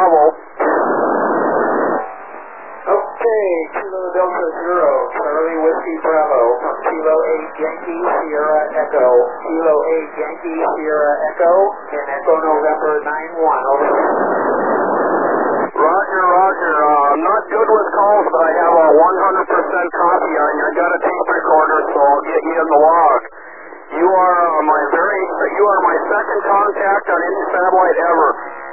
Bravo. Okay, Kilo Delta Zero, Charlie Whiskey Bravo, from Kilo 8 Yankee Sierra Echo, Kilo 8 Yankee Sierra Echo, and Echo November 9-1, over. Roger, Roger. I'm not good with calls, but I have a 100% copy on you. I got a tape recorder, so I'll get you in the log. You are my second contact on any satellite ever.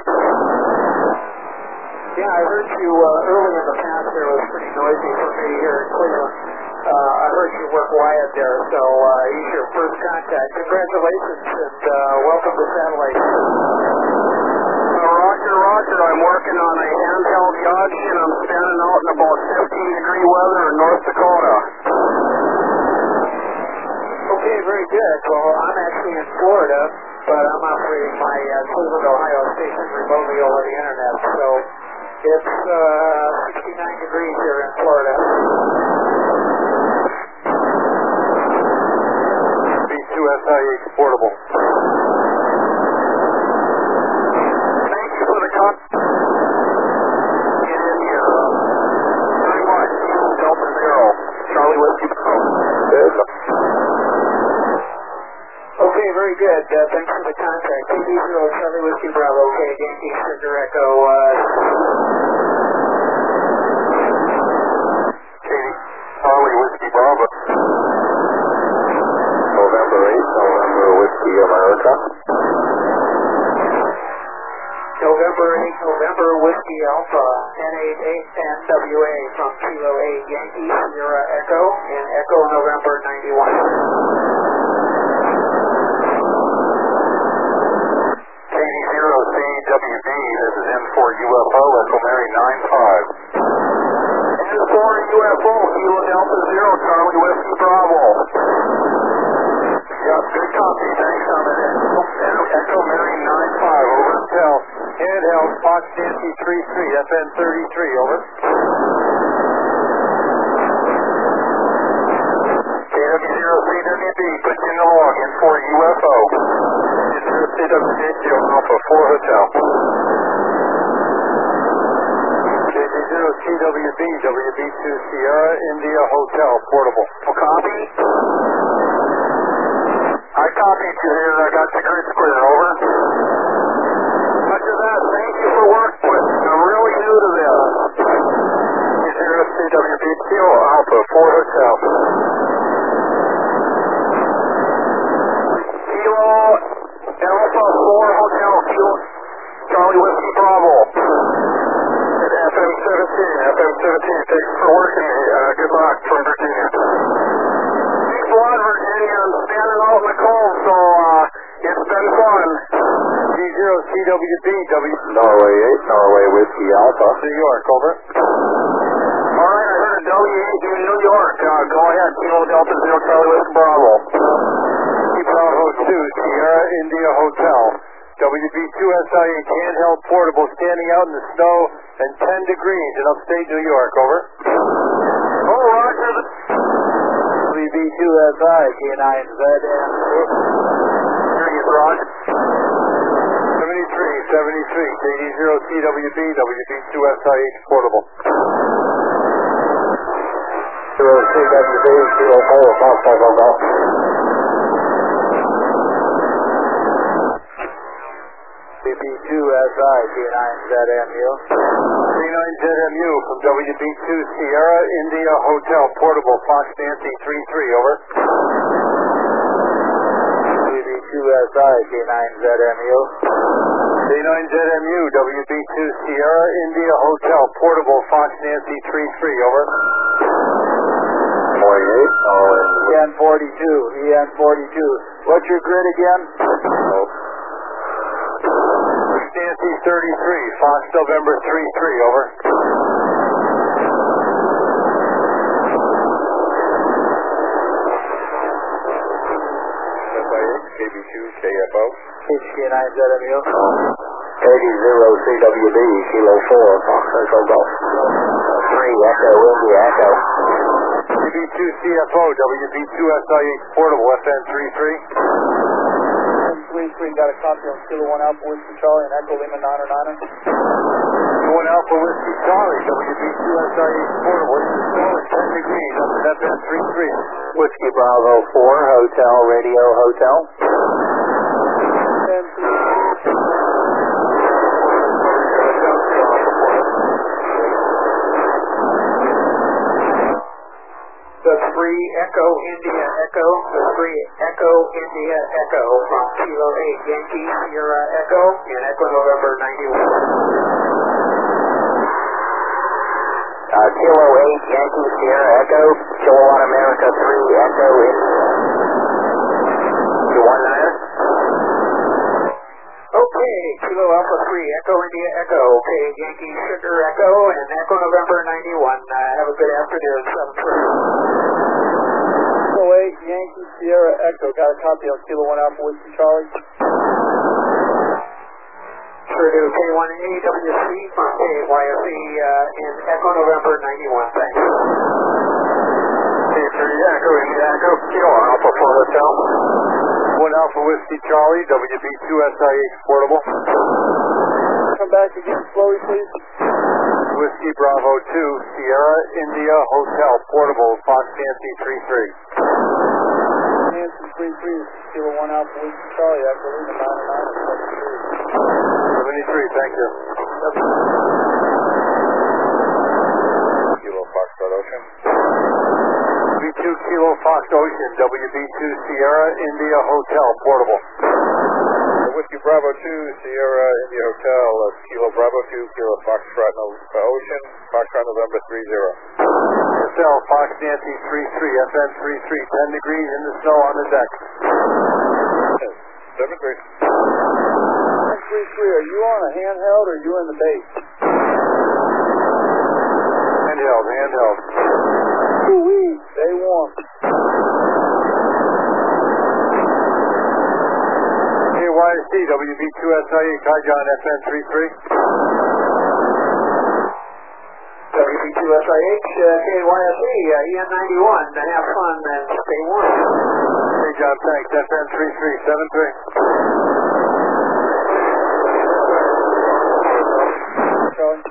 Yeah, I heard you early in the past. There was pretty noisy for me here in Cleveland. I heard you work Wyatt there, so he's your first contact. Congratulations and welcome to satellite. Roger, Roger. I'm working on a handheld Yachi, and I'm standing out in about 15-degree weather in North Dakota. Okay, very good. Well, I'm actually in Florida, but I'm operating my Cleveland, Ohio station remotely over the internet, so it's 69 degrees here in Florida. B2SIH portable. Thank you for the call. In India. Very much. Delta Zero. Charlie Whiskey Bravo. Okay, very good. Thanks for the contact. KD0 Charlie Whiskey Bravo. Okay, Yankee Sugar Echo. Charlie Whiskey Bravo. November 8, November Whiskey America. November 8, November Whiskey Alpha, N88NWA from Kilo 8 Yankee Sierra Echo, and Echo November 91. KD0CWB, this is N4 UFO, Echo Mary 95. N4 UFO, Kilo Delta Zero, Charlie Whiskey Bravo. Yeah, good copy, thanks on it. Echo Mary 95, over. Handheld, Fox Nancy 33, FN 33, over. KW0CWB, put you in the log, N4 UFO. KD0CWB, Alpha 4 Hotel. KD0CWB, WB2 Sierra, India Hotel, portable. Copy. I copied you here, I got the grid square, over. Roger that, thank you for working with me. I'm really new to this. KD0CWB, Kilo Alpha 4 Hotel. Kilo Alpha 4 Hotel, Kilo Charlie Whiskey Bravo. FM 17, thanks for working me. Good luck from Virginia. Thanks a lot, Virginia. I'm standing out in the cold, so it's been fun. D0CWB, Norway 8, Norway Whiskey Alpha. New York, over. All right, I heard a W8 in New York. Go ahead, Kilo Delta Zero, Charlie Whiskey Bravo. Bravo 2, Sierra, India Hotel. WB2SIH handheld portable standing out in the snow and 10 degrees in upstate New York, over. Oh, Roger. WB2SI, K9ZM. Here is Roger. 73, KD0CWB, WB2SIH portable. 0CWB, Kilo 4, Fox Echo. WB2SI, K9ZMU. K9ZMU from WB2 Sierra, India Hotel, portable, Fox Nancy 33, over. WB2SI, K9ZMU. K9ZMU, WB2 Sierra, India Hotel, portable, Fox Nancy 33, over. 48, EN42. What's your grid again? Nancy 33, Fox November 33, over. KB2, KFO. HK9ZMU. KD0CWB, Kilo 4, Fox Echo Golf. 3, Echo, India Echo. WB2 CFO, WB2SIH portable, FN 33. 33, got a copy on Kilo 1 Alpha Whiskey Charlie and Echo Lima 909. 1 Alpha Whiskey Charlie, WB2SIH Portable. It's the snow at 10 degrees up at FM 33. Whiskey Bravo 4, Hotel Radio Hotel. The 3 Echo India Echo, the 3 Echo India Echo from Kilo 8 Yankee Sierra Echo and Echo November 91. Kilo 8 Yankee Sierra Echo, Kilowatt America 3 Echo India. You 19er? Okay, Kilo Alpha 3 Echo India Echo, okay, Yankee Sugar Echo and Echo November 91. Have a good afternoon, 7-3. Kilo 8 Yankee Sierra Echo, got a copy on Kilo 1 Alpha Whiskey Charlie. Sure do, K1AWC from KYSE in Echo November 91, thanks. K3 Echo India Echo, Kilo Alpha 4 Hotel. 1 Alpha Whiskey Charlie, WB2SIH Portable. Come back again slowly, please. Whiskey Bravo 2, Sierra India Hotel Portable, Fox Nancy 33. Nancy 33, Kilo 1 Alpha Whiskey Charlie, after leaving 99 73, thank you. Kilo Foxtrot Ocean. W2 Kilo Fox Ocean, WB2 Sierra India Hotel, Portable. Whiskey Bravo 2, Sierra India Hotel, Kilo Bravo 2, Kilo Foxtrot Ocean, Foxtrot November 30. Hotel Fox Nancy 33, FM 33, 10 degrees in the snow on the deck. 7-3. 33, are you on a handheld or are you in the base? Handheld. Woo-wee, stay warm. KYSD, WB2SIH, hi John, FM 33. WB2SIH, KYSE, EN91, have fun and stay warm. Hey John, thanks, FM 3373. Charlie.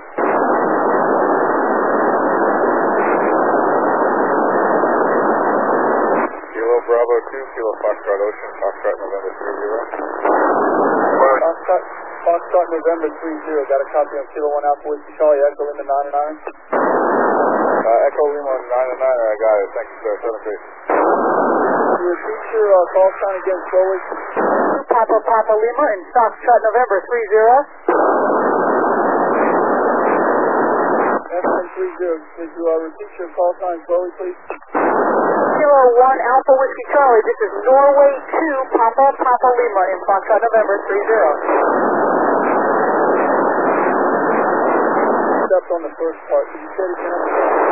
Kilo Bravo 2, Kilo Foxtrot Ocean, Foxtrot November 30. Foxtrot November 30, got a copy on Kilo 1 Alpha Whiskey Charlie, Echo Lima 99. Echo Lima 99, I got it, thank you sir, 7-3. You repeat your call sign again slowly. Papa Lima in Foxtrot November 30. FM 30, could you repeat your call sign slowly please? Kilo 1 Alpha Whiskey Charlie, this is Norway 2 Papa Lima in Foxtrot November 30. Stepped on the first part, could you say it again?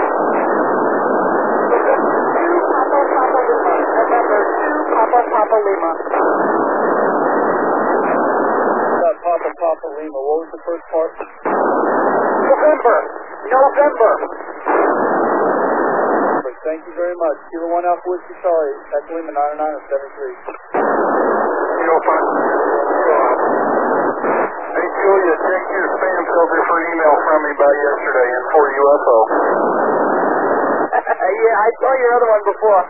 2 Papa Lima, November 2 Papa Lima. Papa Lima, what was the first part? November. Thank you very much. Kilo 1 Alpha Whiskey Charlie, Echo Lima 99 and 73. Kilo 5. Hey Julia, check your spam filter for an email from me by yesterday in 4 UFO. Yeah, I saw your other one before.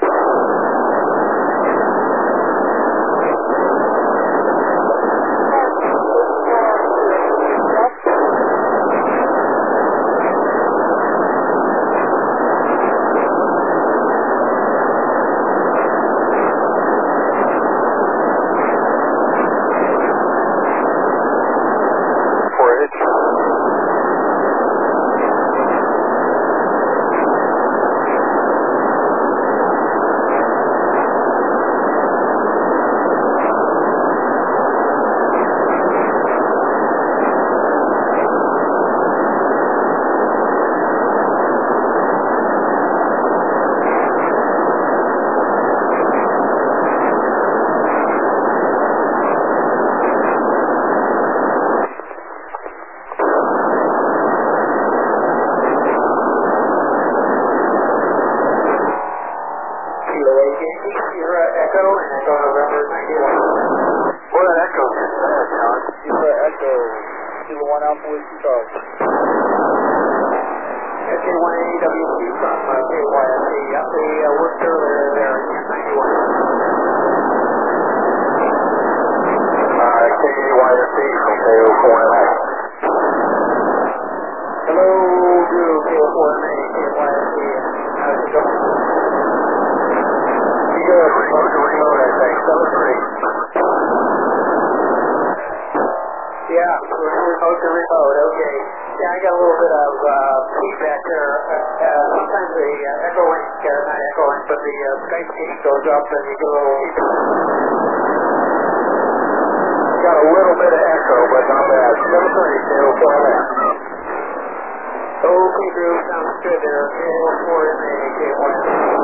1 Alpha Whiskey Charlie. SK1AWC from KYSC. Yep, we worked earlier there in 91. KYSC from KO4MA. Hello to KO4MA, KYSC. How's it going? Pretty good. Remote to remote, I think. 7-3. Yeah, we're remote to remote. Okay. Yeah, I got a little bit of feedback there. Sometimes the echo link, not echo link, but the Skype feed goes up and you get a little feedback. Got a little bit of echo, but not bad. 7-3, KO4MA. Okay, Drew, sounds good there. KO4MA, KYSC.